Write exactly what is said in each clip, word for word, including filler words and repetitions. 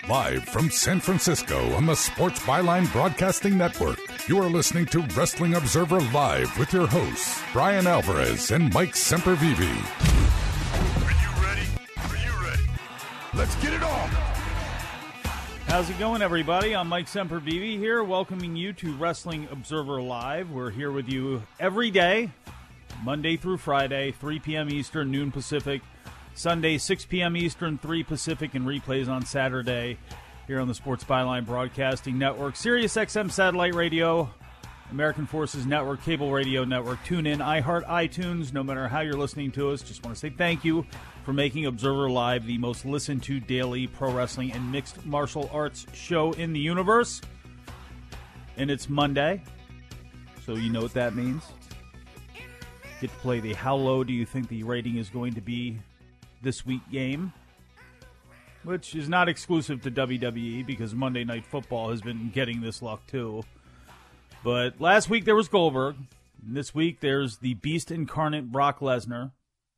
Live from San Francisco on the Sports Byline Broadcasting Network, you are listening to Wrestling Observer Live with your hosts, Brian Alvarez and Mike Sempervive. Are you ready? Are you ready? Let's get it on! How's it going, everybody? I'm Mike Sempervive here, welcoming you to Wrestling Observer Live. We're here with you every day, Monday through Friday, three p.m. Eastern, noon Pacific. Sunday, six p.m. Eastern, three Pacific, and replays on Saturday here on the Sports Byline Broadcasting Network. Sirius X M Satellite Radio, American Forces Network, Cable Radio Network, TuneIn, iHeart, iTunes. No matter how you're listening to us, just want to say thank you for making Observer Live the most listened to daily pro wrestling and mixed martial arts show in the universe. And it's Monday, so you know what that means. Get to play the How Low Do You Think the Rating Is Going to Be This Week game, which is not exclusive to W W E because Monday Night Football has been getting this luck too. But last week there was Goldberg. And this week there's the Beast Incarnate Brock Lesnar.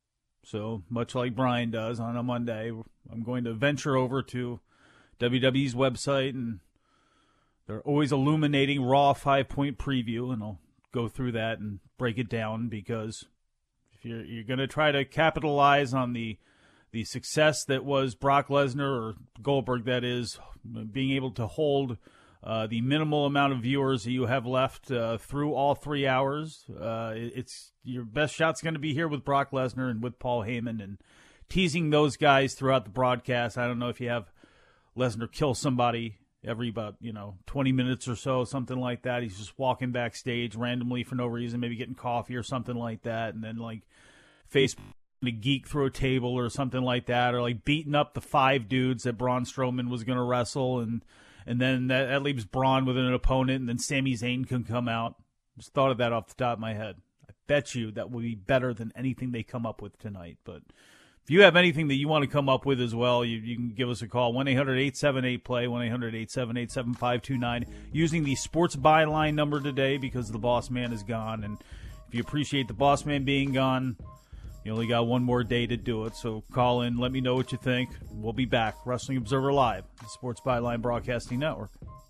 So much like Brian does on a Monday, I'm going to venture over to W W E's website, and they're always illuminating Raw five-point preview, and I'll go through that and break it down because if you're, you're going to try to capitalize on the the success that was Brock Lesnar, or Goldberg that is, being able to hold uh, the minimal amount of viewers that you have left uh, through all three hours. Uh, it's your best shot's going to be here with Brock Lesnar and with Paul Heyman, and teasing those guys throughout the broadcast. I don't know if you have Lesnar kill somebody every about, you know, twenty minutes or so, something like that. He's just walking backstage randomly for no reason, maybe getting coffee or something like that, and then like face a geek through a table or something like that, or like beating up the five dudes that Braun Strowman was going to wrestle, and and then that, that leaves Braun with an opponent, and then Sami Zayn can come out. Just thought of that off the top of my head. I bet you that would be better than anything they come up with tonight. But if you have anything that you want to come up with as well, you, you can give us a call, one eight hundred eight seven eight play, one eight hundred eight seven eight seven five two nine, using the Sports Byline number today because the boss man is gone. And if you appreciate the boss man being gone, you only got one more day to do it, so call in, let me know what you think. We'll be back. Wrestling Observer Live, the Sports Byline Broadcasting Network.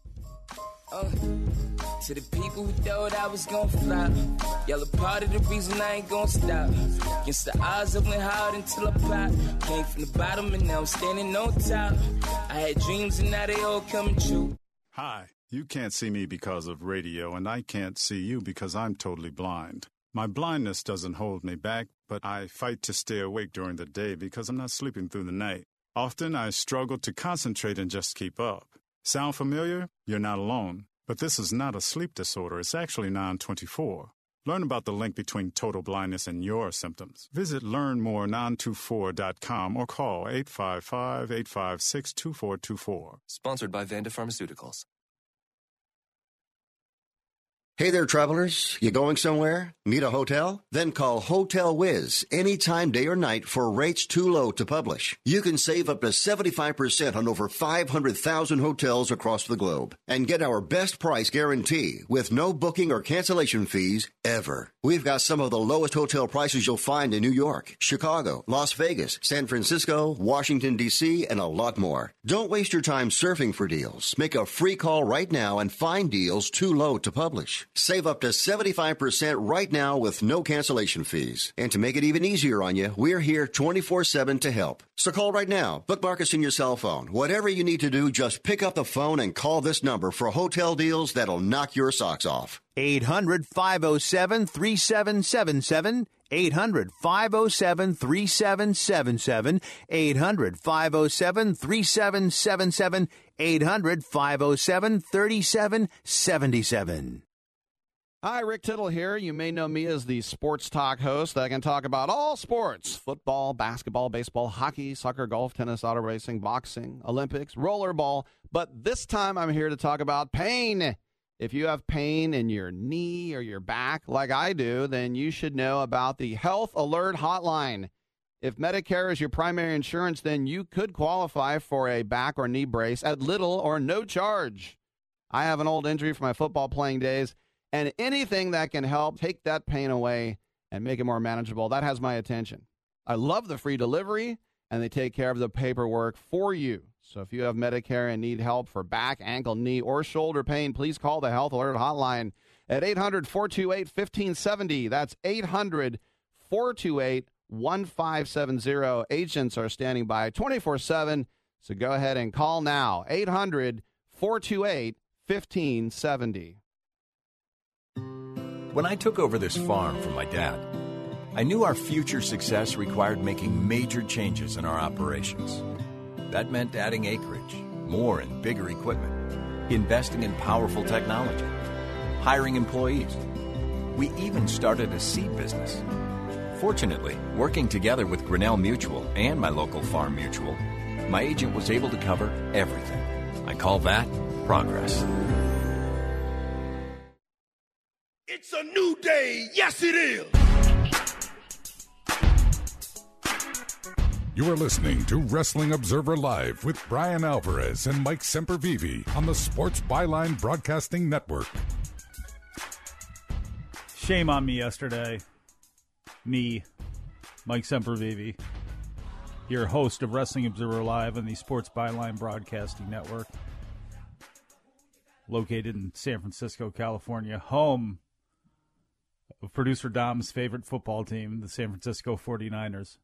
Uh, to the people who thought I was gonna flop, y'all a part of the reason I ain't gonna stop. Against the odds, I went hard until I popped. Came from the bottom and now I'm standing on top. I had dreams and now they all coming true. Hi, you can't see me because of radio, and I can't see you because I'm totally blind. My blindness doesn't hold me back, but I fight to stay awake during the day because I'm not sleeping through the night. Often I struggle to concentrate and just keep up. Sound familiar? You're not alone. But this is not a sleep disorder. It's actually nine twenty-four. Learn about the link between total blindness and your symptoms. Visit learn more nine two four dot com or call eight five five, eight five six, two four two four. Sponsored by Vanda Pharmaceuticals. Hey there, travelers. You going somewhere? Need a hotel? Then call Hotel Wiz anytime, day or night, for rates too low to publish. You can save up to seventy-five percent on over five hundred thousand hotels across the globe and get our best price guarantee with no booking or cancellation fees ever. We've got some of the lowest hotel prices you'll find in New York, Chicago, Las Vegas, San Francisco, Washington, D C, and a lot more. Don't waste your time surfing for deals. Make a free call right now and find deals too low to publish. Save up to seventy-five percent right now with no cancellation fees. And to make it even easier on you, we're here twenty-four seven to help. So call right now. Bookmark us in your cell phone. Whatever you need to do, just pick up the phone and call this number for hotel deals that'll knock your socks off. eight hundred, five oh seven, three seven seven seven. eight hundred, five oh seven, three seven seven seven. eight hundred, five oh seven, three seven seven seven. eight hundred, five oh seven, three seven seven seven. Hi, Rick Tittle here. You may know me as the sports talk host that can talk about all sports: football, basketball, baseball, hockey, soccer, golf, tennis, auto racing, boxing, Olympics, rollerball. But this time I'm here to talk about pain. If you have pain in your knee or your back like I do, then you should know about the Health Alert Hotline. If Medicare is your primary insurance, then you could qualify for a back or knee brace at little or no charge. I have an old injury from my football playing days, and anything that can help take that pain away and make it more manageable, that has my attention. I love the free delivery, and they take care of the paperwork for you. So if you have Medicare and need help for back, ankle, knee, or shoulder pain, please call the Health Alert Hotline at eight hundred, four two eight, one five seven zero. That's eight hundred, four two eight, one five seven zero. Agents are standing by twenty-four seven, so go ahead and call now. eight hundred, four two eight, one five seven zero. When I took over this farm from my dad, I knew our future success required making major changes in our operations. That meant adding acreage, more and bigger equipment, investing in powerful technology, hiring employees. We even started a seed business. Fortunately, working together with Grinnell Mutual and my local farm mutual, my agent was able to cover everything. I call that progress. It's a new day. Yes, it is. You are listening to Wrestling Observer Live with Brian Alvarez and Mike Sempervive on the Sports Byline Broadcasting Network. Shame on me yesterday. Me, Mike Sempervive, your host of Wrestling Observer Live on the Sports Byline Broadcasting Network, located in San Francisco, California, home of producer Dom's favorite football team, the San Francisco forty-niners,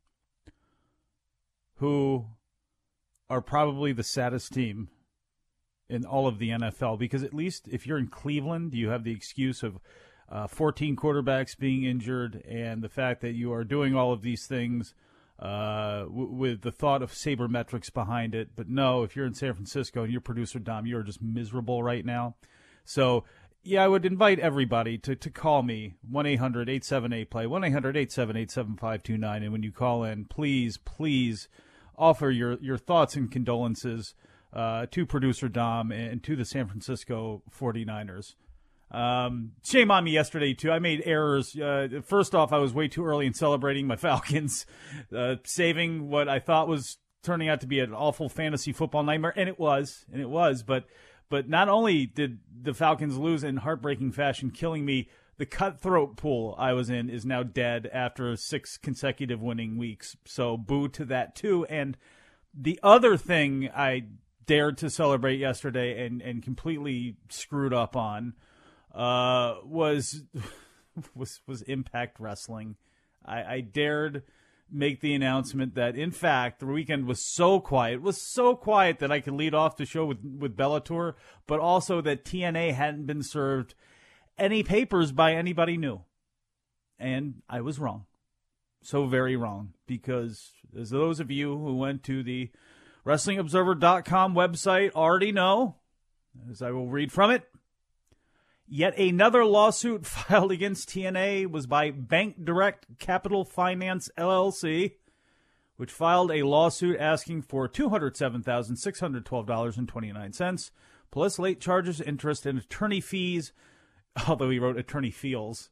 who are probably the saddest team in all of the N F L, because at least if you're in Cleveland, you have the excuse of uh, fourteen quarterbacks being injured and the fact that you are doing all of these things uh, w- with the thought of sabermetrics behind it. But no, if you're in San Francisco and you're producer Dom, you're just miserable right now. So, yeah, I would invite everybody to, to call me, one eight hundred, eight seven eight, play, one eight hundred, eight seven eight, seven five two nine. And when you call in, please, please offer your, your thoughts and condolences uh, to producer Dom and to the San Francisco forty-niners. Um, shame on me yesterday, too. I made errors. Uh, first off, I was way too early in celebrating my Falcons, uh, saving what I thought was turning out to be an awful fantasy football nightmare. And it was, and it was. But but not only did the Falcons lose in heartbreaking fashion, killing me, the cutthroat pool I was in is now dead after six consecutive winning weeks. So boo to that, too. And the other thing I dared to celebrate yesterday and, and completely screwed up on uh, was was was Impact Wrestling. I, I dared make the announcement that, in fact, the weekend was so quiet, it was so quiet that I could lead off the show with, with Bellator, but also that T N A hadn't been served any papers by anybody new. And I was wrong. So very wrong. Because as those of you who went to the Wrestling Observer dot com website already know, as I will read from it, yet another lawsuit filed against T N A was by Bank Direct Capital Finance, L L C, which filed a lawsuit asking for two hundred seven thousand six hundred twelve dollars and twenty-nine cents, plus late charges, interest, and attorney fees, although he wrote attorney feels.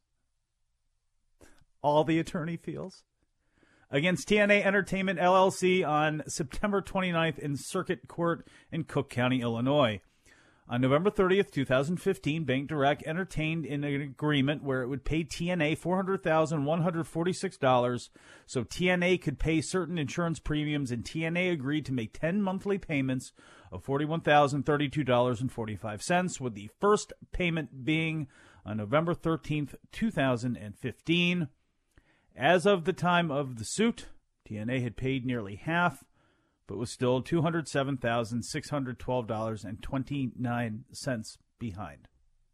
All the attorney feels. Against T N A Entertainment, L L C on September twenty-ninth in Circuit Court in Cook County, Illinois. On November thirtieth, twenty fifteen, Bank Direct entertained in an agreement where it would pay T N A four hundred thousand one hundred forty-six dollars so T N A could pay certain insurance premiums, and T N A agreed to make ten monthly payments of forty-one thousand thirty-two dollars and forty-five cents, with the first payment being on November thirteenth, twenty fifteen. As of the time of the suit, T N A had paid nearly half, but was still two hundred seven thousand six hundred twelve dollars and twenty-nine cents behind.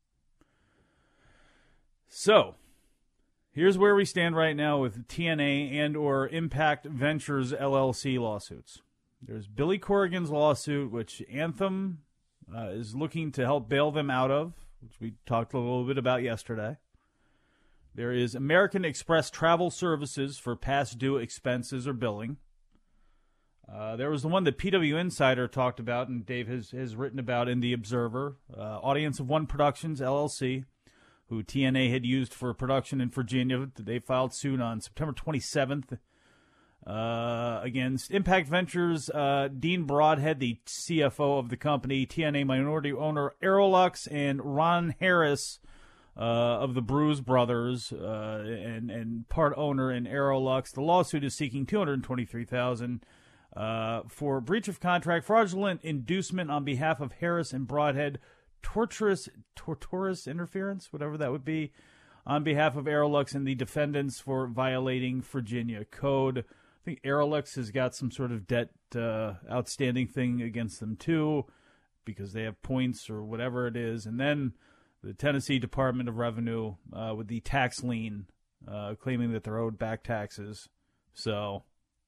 So, here's where we stand right now with T N A and or Impact Ventures L L C lawsuits. There's Billy Corrigan's lawsuit, which Anthem uh, is looking to help bail them out of, which we talked a little bit about yesterday. There is American Express Travel Services for past due expenses or billing. Uh, there was the one that P W Insider talked about and Dave has, has written about in The Observer. Uh, Audience of One Productions, L L C, who T N A had used for production in Virginia. They filed suit on September twenty-seventh uh, against Impact Ventures. Uh, Dean Broadhead, the C F O of the company, T N A minority owner Aerolux, and Ron Harris uh, of the Bruise Brothers uh, and, and part owner in Aerolux. The lawsuit is seeking two hundred twenty-three thousand dollars. uh, for breach of contract, fraudulent inducement on behalf of Harris and Broadhead, torturous, torturous interference, whatever that would be, on behalf of Aerolux and the defendants for violating Virginia code. I think Aerolux has got some sort of debt uh, outstanding thing against them too, because they have points or whatever it is. And then the Tennessee Department of Revenue uh, with the tax lien, uh, claiming that they're owed back taxes. So,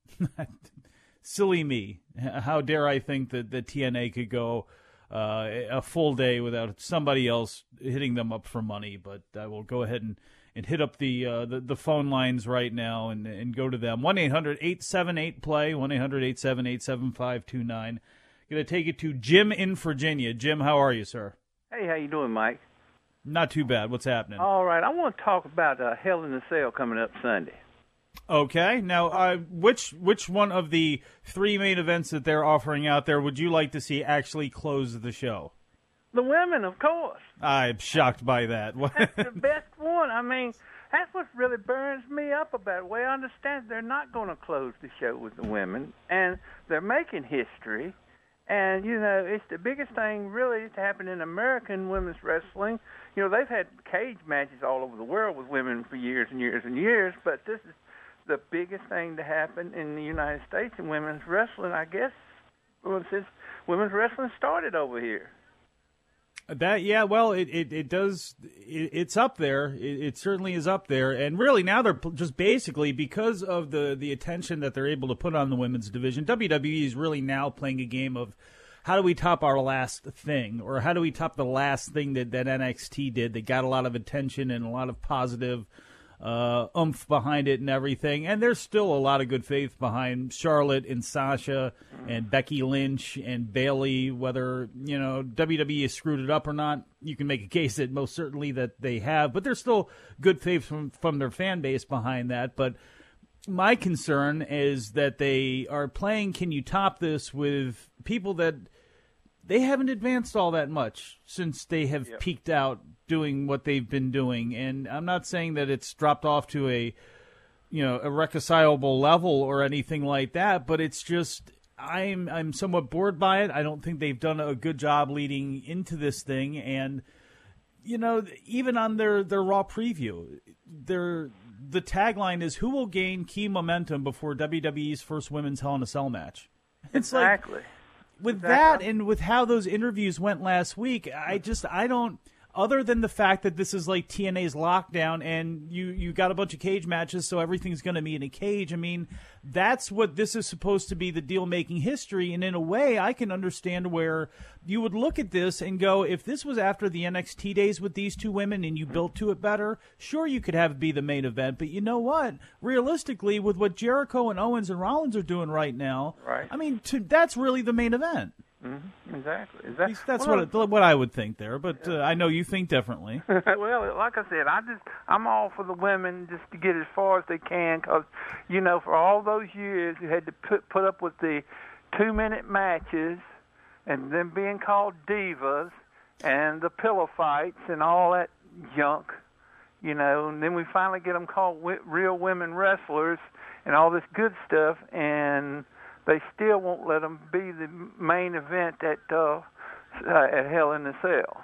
silly me. How dare I think that the T N A could go uh, a full day without somebody else hitting them up for money. But I will go ahead and, and hit up the, uh, the the phone lines right now and, and go to them. one eight hundred eight seven eight play, one eight hundred eight seven eight seven five two nine. Going to take it to Jim in Virginia. Jim, how are you, sir? Hey, how you doing, Mike? Not too bad. What's happening? All right. I want to talk about uh, Hell in a Cell coming up Sunday. Okay. Now, uh, which which one of the three main events that they're offering out there would you like to see actually close the show? The women, of course. I'm shocked by that. That's the best one. I mean, that's what really burns me up about it. The way I understand, they're not going to close the show with the women, and they're making history. And, you know, it's the biggest thing really to happen in American women's wrestling. You know, they've had cage matches all over the world with women for years and years and years, but this is the biggest thing to happen in the United States in women's wrestling, I guess, well, since women's wrestling started over here. That yeah, well, it it, it does. It, it's up there. It, it certainly is up there. And really, now they're just basically because of the the attention that they're able to put on the women's division. W W E is really now playing a game of how do we top our last thing, or how do we top the last thing that that N X T did that got a lot of attention and a lot of positive uh, oomph behind it and everything. And there's still a lot of good faith behind Charlotte and Sasha and Becky Lynch and Bayley. Whether, you know, W W E has screwed it up or not, you can make a case that most certainly that they have. But there's still good faith from, from their fan base behind that. But my concern is that they are playing Can You Top This with people that they haven't advanced all that much since they have yep. peaked out doing what they've been doing. And I'm not saying that it's dropped off to a, you know, irreconcilable level or anything like that, but it's just I'm I'm somewhat bored by it. I don't think they've done a good job leading into this thing. And, you know, even on their, their Raw preview, their the tagline is, who will gain key momentum before W W E's first women's Hell in a Cell match? It's exactly. Like, with exactly. that and with how those interviews went last week, I just, I don't, other than the fact that this is like T N A's lockdown and you, you got a bunch of cage matches, so everything's going to be in a cage. I mean, that's what this is supposed to be, the deal making history. And in a way, I can understand where you would look at this and go, if this was after the N X T days with these two women and you built to it better, sure, you could have it be the main event. But you know what? Realistically, with what Jericho and Owens and Rollins are doing right now, right. I mean, to, that's really the main event. Mm-hmm. Exactly. Exactly. That's well, what what I would think there, but uh, I know you think differently. Well, like I said, I just I'm all for the women just to get as far as they can, because you know for all those years you had to put put up with the two minute matches and them being called divas and the pillow fights and all that junk, you know, and then we finally get them called w- real women wrestlers and all this good stuff, and they still won't let them be the main event at uh, uh, at Hell in a Cell.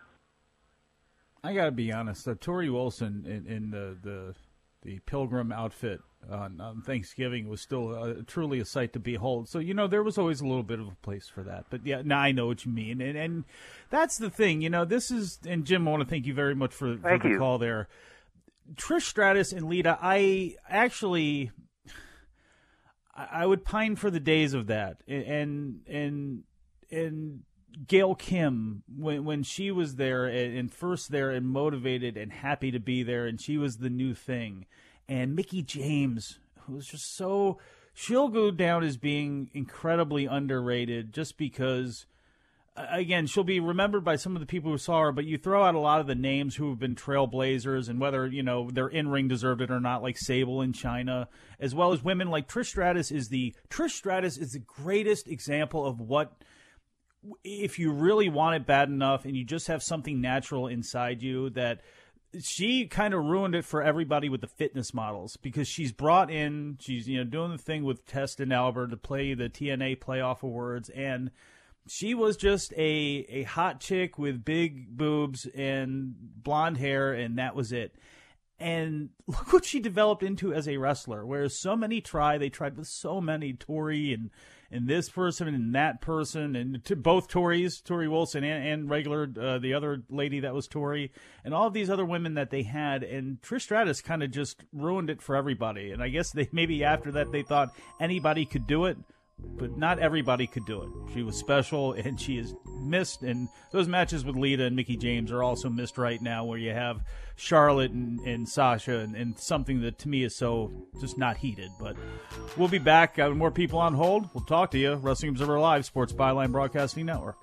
I got to be honest. Uh, Tori Wilson in, in the, the the pilgrim outfit on, on Thanksgiving was still uh, truly a sight to behold. So, you know, there was always a little bit of a place for that. But, yeah, now I know what you mean. And, and that's the thing. You know, this is – and, Jim, I want to thank you very much for, for the you. call there. Trish Stratus and Lita, I actually – I would pine for the days of that, and and and Gail Kim when when she was there and first there and motivated and happy to be there, and she was the new thing, and Mickie James, who was just so she'll go down as being incredibly underrated just because. Again, she'll be remembered by some of the people who saw her, but you throw out a lot of the names who have been trailblazers and whether, you know, their in-ring deserved it or not, like Sable in China, as well as women like Trish Stratus is the Trish Stratus is the greatest example of what, if you really want it bad enough and you just have something natural inside you that she kind of ruined it for everybody with the fitness models because she's brought in, she's, you know, doing the thing with Test and Albert to play the T N A Playoff Awards, and she was just a, a hot chick with big boobs and blonde hair, and that was it. And look what she developed into as a wrestler, whereas so many try, they tried with so many, Tori and and this person and that person, and to both Tories, Tori Wilson and, and regular, uh, the other lady that was Tori, and all of these other women that they had. And Trish Stratus kind of just ruined it for everybody. And I guess they maybe after that they thought anybody could do it, but not everybody could do it. She was special, and she is missed. And those matches with Lita and Mickie James are also missed right now, where you have Charlotte and, and Sasha, and, and something that to me is so just not heated. But we'll be back. Got more people on hold. We'll talk to you. Wrestling Observer Live, Sports Byline Broadcasting Network.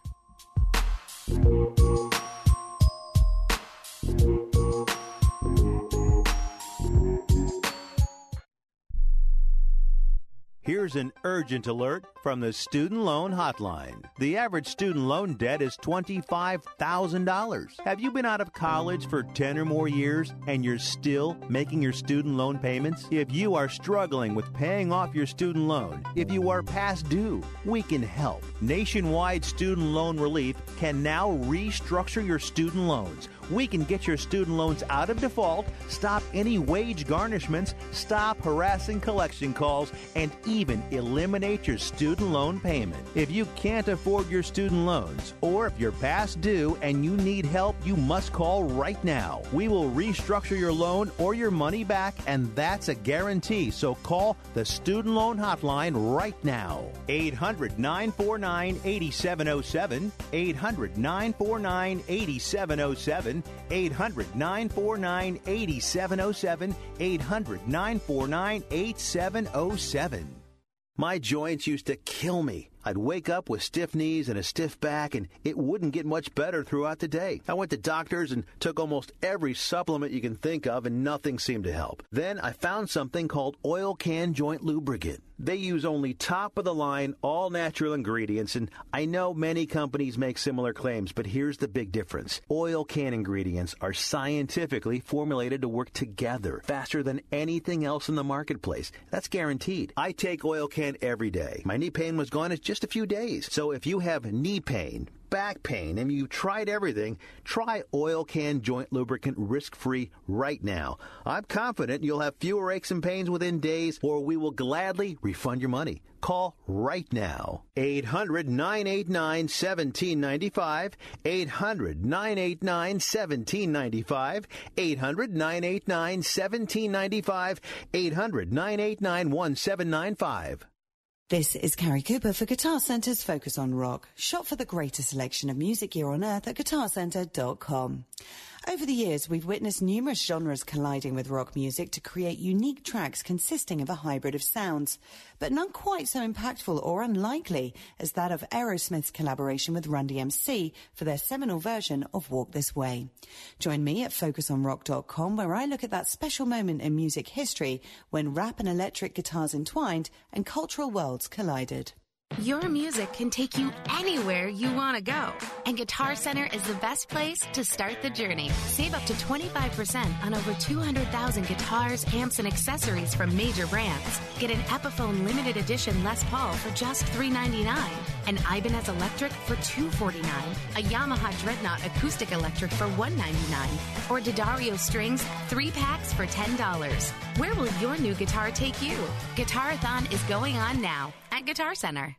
Here's an urgent alert from the Student Loan Hotline. The average student loan debt is twenty-five thousand dollars. Have you been out of college for ten or more years and you're still making your student loan payments? If you are struggling with paying off your student loan, if you are past due, we can help. Nationwide Student Loan Relief can now restructure your student loans. We can get your student loans out of default, stop any wage garnishments, stop harassing collection calls, and even eliminate your student loan payment. If you can't afford your student loans, or if you're past due and you need help, you must call right now. We will restructure your loan or your money back, and that's a guarantee. So call the Student Loan Hotline right now. eight hundred, nine four nine, eight seven zero seven. eight hundred, nine four nine, eight seven zero seven. eight hundred, nine four nine, eight seven zero seven. eight hundred, nine four nine, eight seven zero seven. My joints used to kill me. I'd wake up with stiff knees and a stiff back, and it wouldn't get much better throughout the day. I went to doctors and took almost every supplement you can think of, and nothing seemed to help. Then I found something called Oil Can Joint Lubricant. They use only top-of-the-line, all-natural ingredients, and I know many companies make similar claims, but here's the big difference. Oil Can ingredients are scientifically formulated to work together faster than anything else in the marketplace. That's guaranteed. I take Oil Can every day. My knee pain was gone in just a few days. So if you have knee pain, back pain, and you've tried everything, try Oil Can Joint Lubricant risk-free right now. I'm confident you'll have fewer aches and pains within days, or we will gladly refund your money. Call right now. eight hundred, nine eight nine, one seven nine five. eight hundred, nine eight nine, one seven nine five. eight hundred, nine eight nine, one seven nine five. eight hundred, nine eight nine, one seven nine five. This is Carrie Cooper for Guitar Center's Focus on Rock. Shop for the greatest selection of music gear on earth at guitar center dot com. Over the years, we've witnessed numerous genres colliding with rock music to create unique tracks consisting of a hybrid of sounds, but none quite so impactful or unlikely as that of Aerosmith's collaboration with Run D M C for their seminal version of Walk This Way. Join me at focus on rock dot com, where I look at that special moment in music history when rap and electric guitars entwined and cultural worlds collided. Your music can take you anywhere you want to go, and Guitar Center is the best place to start the journey. Save up to twenty-five percent on over two hundred thousand guitars, amps, and accessories from major brands. Get an Epiphone limited edition Les Paul for just three ninety-nine, an Ibanez Electric for two forty-nine, a Yamaha Dreadnought Acoustic Electric for one ninety-nine, or D'Addario Strings three packs for ten dollars. Where will your new guitar take you? Guitarathon is going on now at Guitar Center.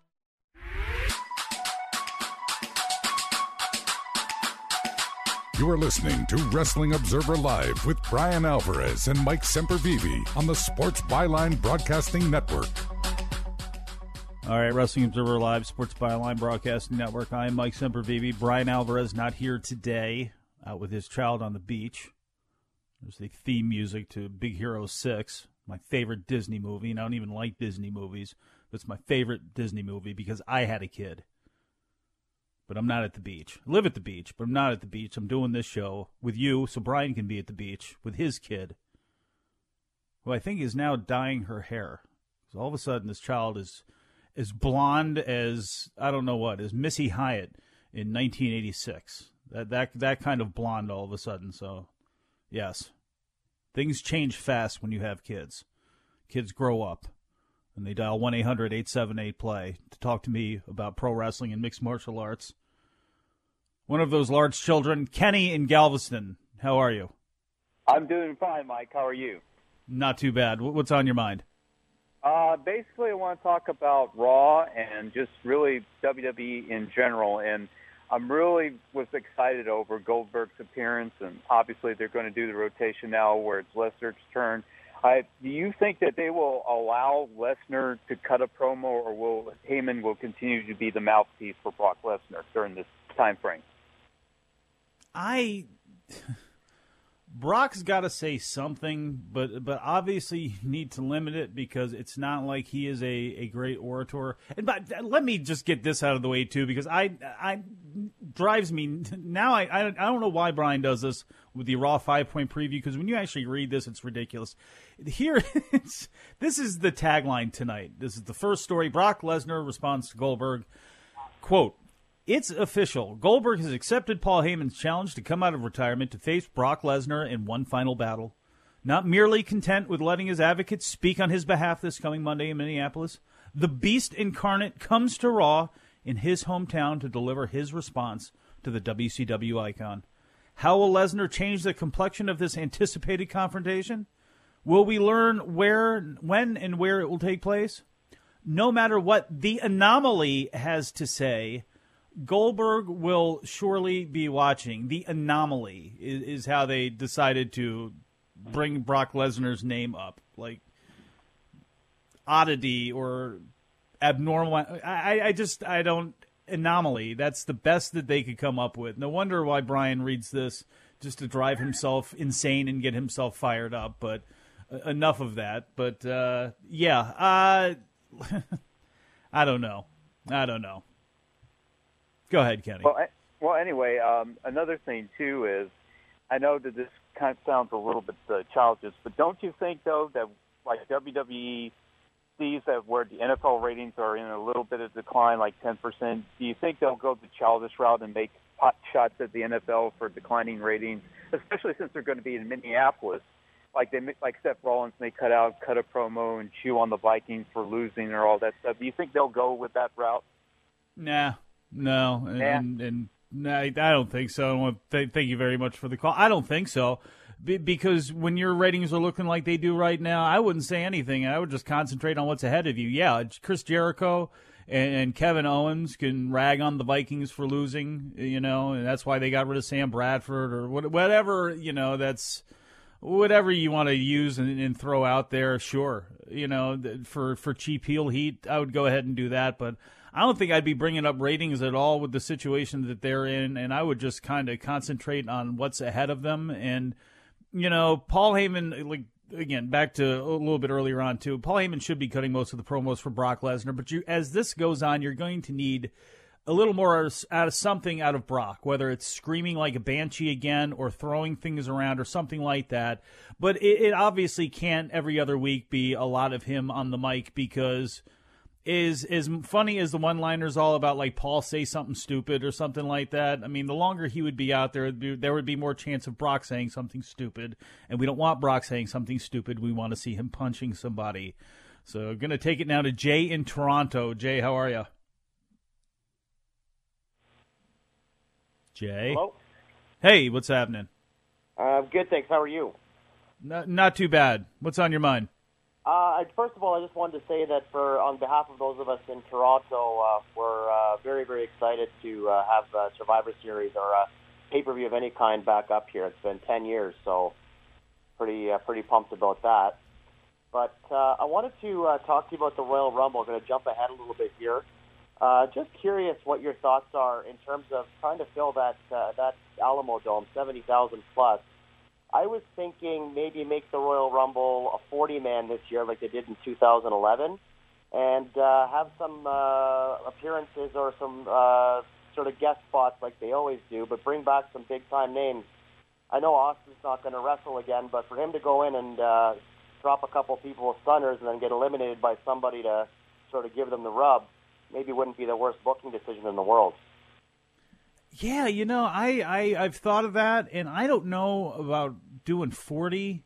You are listening to Wrestling Observer Live with Brian Alvarez and Mike Sempervive on the Sports Byline Broadcasting Network. All right, Wrestling Observer Live, Sports Byline Broadcasting Network. I am Mike Sempervive. Brian Alvarez not here today, out with his child on the beach. There's the theme music to Big Hero six, my favorite Disney movie. And I don't even like Disney movies, but it's my favorite Disney movie because I had a kid. But I'm not at the beach. I live at the beach, but I'm not at the beach. I'm doing this show with you so Brian can be at the beach with his kid, who I think is now dyeing her hair. So all of a sudden, this child is as blonde as, I don't know what, as Missy Hyatt in nineteen eighty-six. That that that kind of blonde all of a sudden. So Yes. Things change fast when you have kids. Kids grow up, and they dial one eight hundred eight seven eight play to talk to me about pro wrestling and mixed martial arts. One of those large children, Kenny in Galveston. How are you? I'm doing fine, Mike. How are you? Not too bad. What's on your mind? Uh, basically, I want to talk about Raw and just really W W E in general. And I'm really was excited over Goldberg's appearance, and obviously they're going to do the rotation now where it's Lesnar's turn. I, do you think that they will allow Lesnar to cut a promo, or will Heyman will continue to be the mouthpiece for Brock Lesnar during this time frame? I Brock's got to say something, but but obviously you need to limit it because it's not like he is a, a great orator. And but let me just get this out of the way too, because I I drives me now. I I, I don't know why Brian does this with the Raw five point preview, because when you actually read this, it's ridiculous. Here, it's, this is the tagline tonight. This is the first story. Brock Lesnar responds to Goldberg. Quote, "It's official. Goldberg has accepted Paul Heyman's challenge to come out of retirement to face Brock Lesnar in one final battle. Not merely content with letting his advocates speak on his behalf this coming Monday in Minneapolis, the Beast incarnate comes to Raw in his hometown to deliver his response to the W C W icon. How will Lesnar change the complexion of this anticipated confrontation? Will we learn where, when, and where it will take place? No matter what the anomaly has to say, Goldberg will surely be watching." The anomaly is, is how they decided to bring Brock Lesnar's name up. Like, oddity or abnormal. I, I just, I don't, anomaly. That's the best that they could come up with. No wonder why Brian reads this, just to drive himself insane and get himself fired up. But uh, enough of that. But, uh, yeah, uh, I don't know. I don't know. Go ahead, Kenny. Well, I, well anyway, um, another thing, too, is I know that this kind of sounds a little bit uh, childish, but don't you think, though, that like W W E sees that where the N F L ratings are in a little bit of decline, like ten percent, do you think they'll go the childish route and make pot shots at the N F L for declining ratings, especially since they're going to be in Minneapolis? Like they, like Seth Rollins may cut out, cut a promo and chew on the Vikings for losing or all that stuff. Do you think they'll go with that route? Nah. No, and, yeah. and, and no, I don't think so. Well, th- thank you very much for the call. I don't think so, Be- because when your ratings are looking like they do right now, I wouldn't say anything. I would just concentrate on what's ahead of you. Yeah, Chris Jericho and, and Kevin Owens can rag on the Vikings for losing, you know, and that's why they got rid of Sam Bradford or what, whatever, you know, that's whatever you want to use and, and throw out there. Sure, you know, for, for cheap heel heat, I would go ahead and do that, but I don't think I'd be bringing up ratings at all with the situation that they're in, and I would just kind of concentrate on what's ahead of them. And, you know, Paul Heyman, like, again, back to a little bit earlier on, too, Paul Heyman should be cutting most of the promos for Brock Lesnar, but you, as this goes on, you're going to need a little more out of something out of Brock, whether it's screaming like a banshee again or throwing things around or something like that. But it, it obviously can't every other week be a lot of him on the mic, because is as funny as the one-liners all about, like, Paul say something stupid or something like that. I mean, the longer he would be out there, there would be more chance of Brock saying something stupid, and we don't want Brock saying something stupid. We want to see him punching somebody. So I'm going to take it now to Jay in Toronto. Jay, how are you? Jay? Hello? Hey, what's happening? Uh, good, thanks. How are you? Not, not too bad. What's on your mind? Uh, first of all, I just wanted to say that for on behalf of those of us in Toronto, uh, we're uh, very, very excited to uh, have uh, Survivor Series or a pay-per-view of any kind back up here. It's been ten years, so pretty uh, pretty pumped about that. But uh, I wanted to uh, talk to you about the Royal Rumble. I'm going to jump ahead a little bit here. Uh, just curious what your thoughts are in terms of trying to fill that uh, that Alamo Dome, seventy thousand plus. I was thinking maybe make the Royal Rumble a forty-man this year like they did in two thousand eleven, and uh, have some uh, appearances or some uh, sort of guest spots like they always do, but bring back some big-time names. I know Austin's not going to wrestle again, but for him to go in and uh, drop a couple people with stunners and then get eliminated by somebody to sort of give them the rub, maybe wouldn't be the worst booking decision in the world. Yeah, you know, I, I, I've thought of that, and I don't know about doing forty.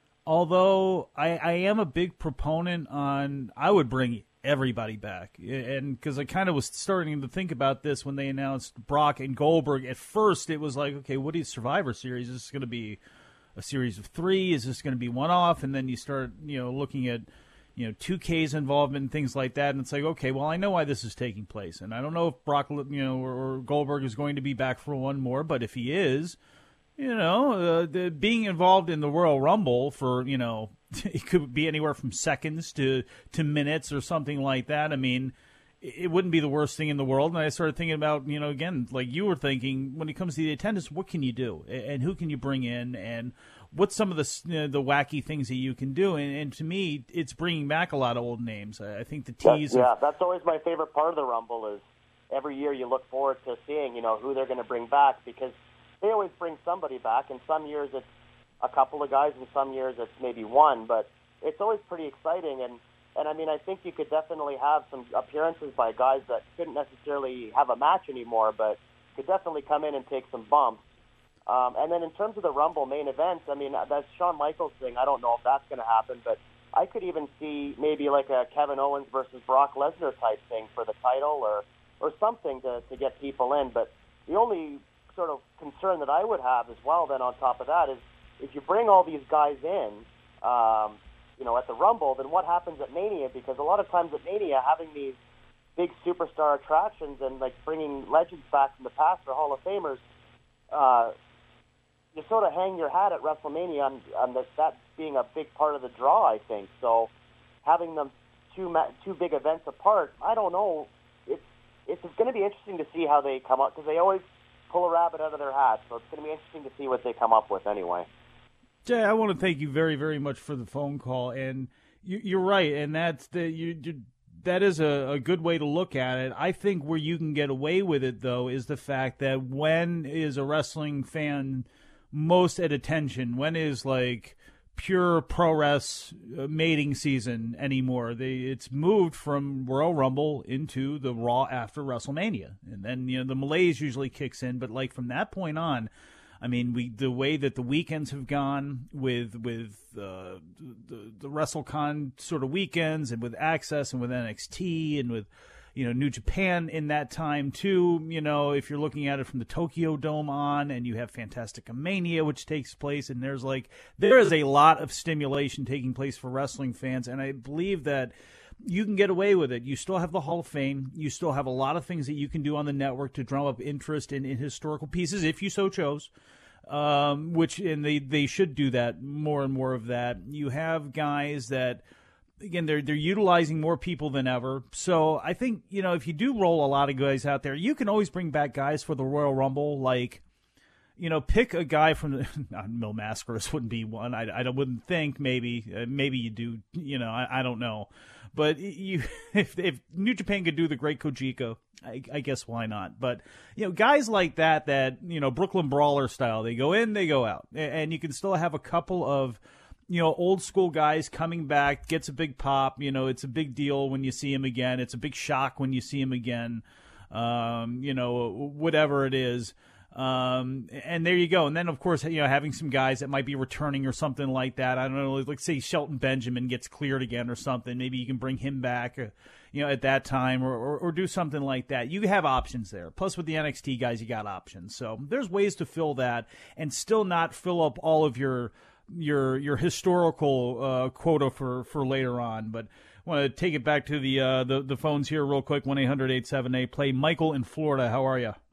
Although I, I am a big proponent on, I would bring everybody back. And because I kind of was starting to think about this when they announced Brock and Goldberg. At first, it was like, okay, what is Survivor Series? Is this going to be a series of three? Is this going to be one off? And then you start, you know, looking at, you know, two K's involvement and things like that. And it's like, okay, well, I know why this is taking place. And I don't know if Brock, you know, or, or Goldberg is going to be back for one more, but if he is, you know, uh, the, being involved in the Royal Rumble for, you know, it could be anywhere from seconds to, to minutes or something like that. I mean, it wouldn't be the worst thing in the world. And I started thinking about, you know, again, like you were thinking, when it comes to the attendance, what can you do? And who can you bring in? And what's some of the you know, the wacky things that you can do? And, and to me, it's bringing back a lot of old names. I think the tease. Yeah, of, that's always my favorite part of the Rumble is every year you look forward to seeing, you know, who they're going to bring back because they always bring somebody back. And some years it's a couple of guys, and some years it's maybe one. But it's always pretty exciting. And, and I mean, I think you could definitely have some appearances by guys that couldn't necessarily have a match anymore, but could definitely come in and take some bumps. Um, and then in terms of the Rumble main events, I mean, that's Shawn Michaels thing. I don't know if that's going to happen, but I could even see maybe like a Kevin Owens versus Brock Lesnar type thing for the title or, or something to, to get people in. But the only sort of concern that I would have as well then on top of that is if you bring all these guys in, um, you know, at the Rumble, then what happens at Mania? Because a lot of times at Mania, having these big superstar attractions and like bringing legends back from the past or Hall of Famers, uh, you sort of hang your hat at WrestleMania on, on this, that being a big part of the draw, I think. So having them two ma- two big events apart, I don't know. It's it's going to be interesting to see how they come up because they always pull a rabbit out of their hat. So it's going to be interesting to see what they come up with anyway. Jay, I want to thank you very, very much for the phone call, and you, you're right, and that's the you. you That is a, a good way to look at it. I think where you can get away with it, though, is the fact that when is a wrestling fan most at attention? When is, like, pure pro res mating season anymore? They, it's moved from Royal Rumble into the Raw after WrestleMania. And then, you know, the malaise usually kicks in. But, like, from that point on, I mean, we the way that the weekends have gone with with uh, the the WrestleCon sort of weekends and with Access and with N X T and with, you know, New Japan in that time too. You know, if you're looking at it from the Tokyo Dome on, and you have Fantastica Mania, which takes place, and there's like there is a lot of stimulation taking place for wrestling fans, and I believe that you can get away with it. You still have the Hall of Fame. You still have a lot of things that you can do on the network to drum up interest in, in historical pieces, if you so chose. Um, which and they, they should do that more and more of that. You have guys that, again, they're they're utilizing more people than ever. So I think, you know, if you do roll a lot of guys out there, you can always bring back guys for the Royal Rumble. Like, you know, pick a guy from the – Mil Mascaras wouldn't be one. I, I wouldn't think maybe. Uh, maybe you do. You know, I, I don't know. But you, if if New Japan could do the Great Kojiko, I, I guess why not? But, you know, guys like that, that, you know, Brooklyn Brawler style, they go in, they go out. And you can still have a couple of, you know, old school guys coming back, gets a big pop. You know, it's a big deal when you see him again. It's a big shock when you see him again, um, you know, whatever it is. Um, and there you go. And then, of course, you know, having some guys that might be returning or something like that. I don't know, like say Shelton Benjamin gets cleared again or something. Maybe you can bring him back, uh, you know, at that time or, or, or do something like that. You have options there. Plus, with the N X T guys, you got options. So there's ways to fill that and still not fill up all of your your your historical uh, quota for, for later on. But I want to take it back to the uh, the, the phones here real quick. one eight hundred eight seven eight play. Michael in Florida. How are you?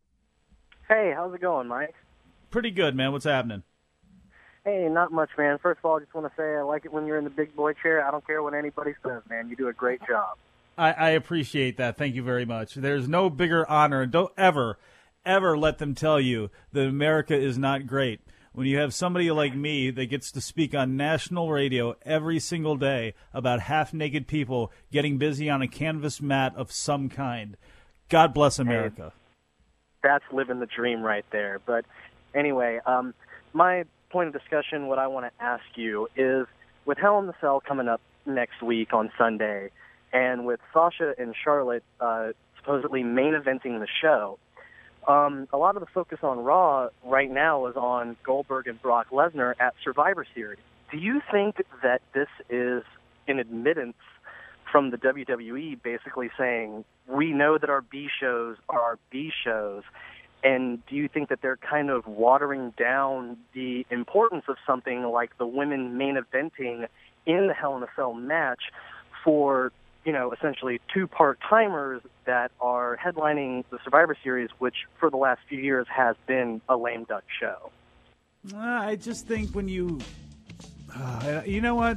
Hey, how's it going, Mike? Pretty good, man. What's happening? Hey, not much, man. First of all, I just want to say I like it when you're in the big boy chair. I don't care what anybody says, man. You do a great job. I, I appreciate that. Thank you very much. There's no bigger honor, and don't ever, ever let them tell you that America is not great. When you have somebody like me that gets to speak on national radio every single day about half-naked people getting busy on a canvas mat of some kind. God bless America. Hey. That's living the dream right there. But anyway, um, my point of discussion, what I want to ask you is, with Hell in the Cell coming up next week on Sunday, and with Sasha and Charlotte uh, supposedly main eventing the show, um, a lot of the focus on Raw right now is on Goldberg and Brock Lesnar at Survivor Series. Do you think that this is an admittance from the W W E basically saying, we know that our B shows are our B shows, and do you think that they're kind of watering down the importance of something like the women main eventing in the Hell in a Cell match for, you know, essentially two part-timers that are headlining the Survivor Series, which for the last few years has been a lame duck show? Uh, I just think when you... Uh, you know what?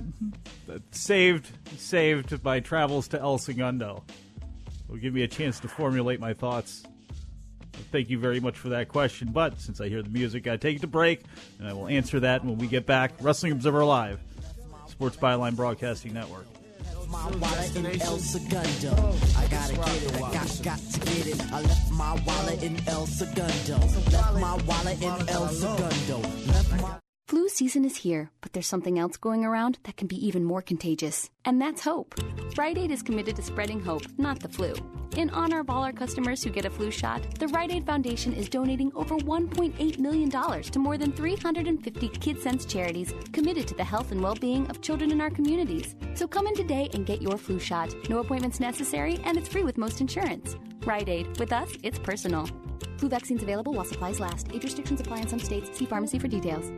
Saved, saved my travels to El Segundo. Will give me a chance to formulate my thoughts. Thank you very much for that question. But since I hear the music, I take it to break, and I will answer that when we get back. Wrestling Observer Live, Sports Byline Broadcasting Network. My wallet in El Segundo. I gotta get it, I got, got to get it. I left my wallet in El Segundo. Left my wallet in El Segundo. Left my... Flu season is here, but there's something else going around that can be even more contagious, and that's hope. Rite Aid is committed to spreading hope, not the flu. In honor of all our customers who get a flu shot, the Rite Aid Foundation is donating over one point eight million dollars to more than three hundred fifty KidSense charities committed to the health and well-being of children in our communities. So come in today and get your flu shot. No appointments necessary, and it's free with most insurance. Rite Aid. With us, it's personal. Flu vaccines available while supplies last. Age restrictions apply in some states. See pharmacy for details.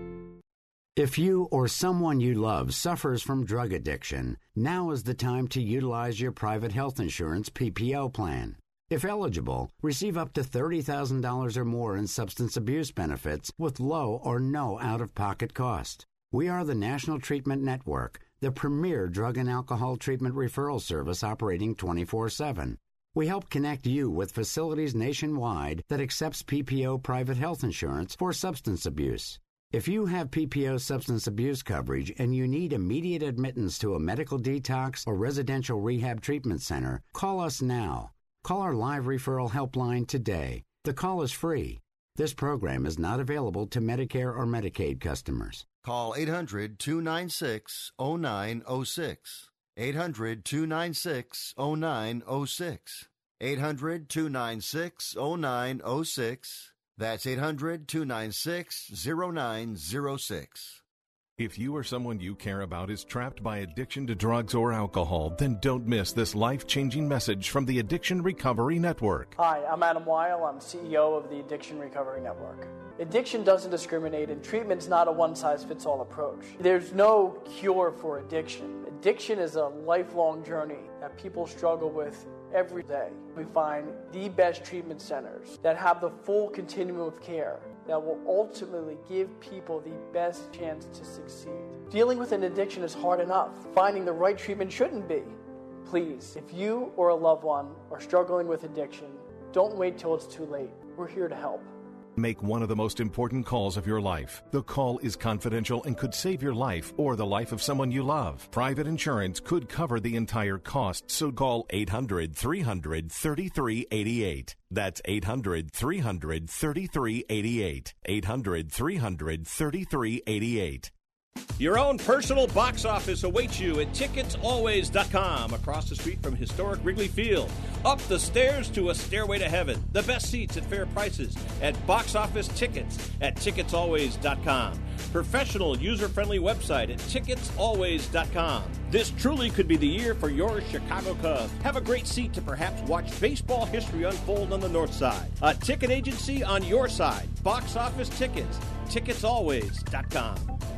If you or someone you love suffers from drug addiction, now is the time to utilize your private health insurance P P O plan. If eligible, receive up to thirty thousand dollars or more in substance abuse benefits with low or no out-of-pocket cost. We are the National Treatment Network, the premier drug and alcohol treatment referral service operating twenty-four seven. We help connect you with facilities nationwide that accepts P P O private health insurance for substance abuse. If you have P P O substance abuse coverage and you need immediate admittance to a medical detox or residential rehab treatment center, call us now. Call our live referral helpline today. The call is free. This program is not available to Medicare or Medicaid customers. Call eight hundred, two nine six, oh nine oh six. eight hundred, two nine six, oh nine oh six. eight hundred, two nine six, oh nine oh six. That's eight hundred, two nine six, oh nine oh six. If you or someone you care about is trapped by addiction to drugs or alcohol, then don't miss this life-changing message from the Addiction Recovery Network. Hi, I'm Adam Weil. I'm C E O of the Addiction Recovery Network. Addiction doesn't discriminate, and treatment's not a one-size-fits-all approach. There's no cure for addiction. Addiction is a lifelong journey that people struggle with every day. We find the best treatment centers that have the full continuum of care that will ultimately give people the best chance to succeed. Dealing with an addiction is hard enough. Finding the right treatment shouldn't be. Please, if you or a loved one are struggling with addiction, don't wait till it's too late. We're here to help. Make one of the most important calls of your life. The call is confidential and could save your life or the life of someone you love. Private insurance could cover the entire cost, so call eight hundred, three hundred, thirty-three eighty-eight. That's eight hundred, three hundred, thirty-three eighty-eight. eight hundred, three hundred, thirty-three eighty-eight. Your own personal box office awaits you at tickets always dot com, across the street from historic Wrigley Field. Up the stairs to a stairway to heaven. The best seats at fair prices at box office tickets at tickets always dot com. Professional, user-friendly website at tickets always dot com. This truly could be the year for your Chicago Cubs. Have a great seat to perhaps watch baseball history unfold on the north side. A ticket agency on your side. Box office tickets. tickets always dot com.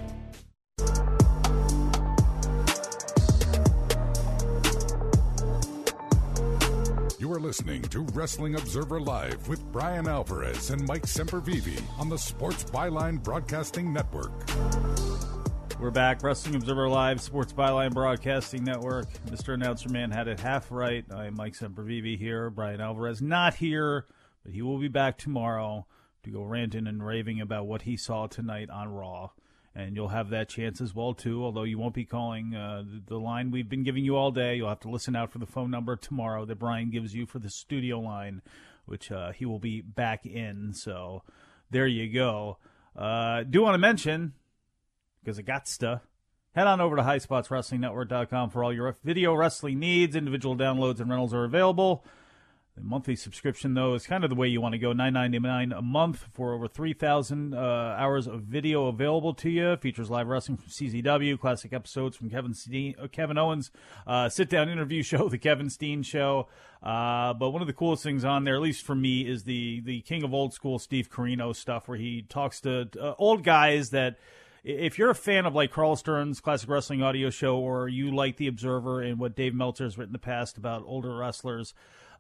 You are listening to Wrestling Observer Live with Brian Alvarez and Mike Sempervive on the Sports Byline Broadcasting Network. We're back. Wrestling Observer Live, Sports Byline Broadcasting Network. Mister Announcer Man had it half right. I am Mike Sempervive here. Brian Alvarez not here, but he will be back tomorrow to go ranting and raving about what he saw tonight on Raw. And you'll have that chance as well, too, although you won't be calling uh, the line we've been giving you all day. You'll have to listen out for the phone number tomorrow that Brian gives you for the studio line, which uh, he will be back in. So there you go. Uh, do want to mention, because it got to, head on over to high spots wrestling network dot com for all your video wrestling needs. Individual downloads and rentals are available. The monthly subscription, though, is kind of the way you want to go. nine ninety-nine a month for over three thousand uh, hours of video available to you. Features live wrestling from C Z W, classic episodes from Kevin Steen, uh, Kevin Owens, uh, sit-down interview show, The Kevin Steen Show. Uh, but one of the coolest things on there, at least for me, is the, the King of Old School Steve Corino stuff, where he talks to uh, old guys that, if you're a fan of like Carl Stern's Classic Wrestling Audio Show, or you like The Observer and what Dave Meltzer has written in the past about older wrestlers,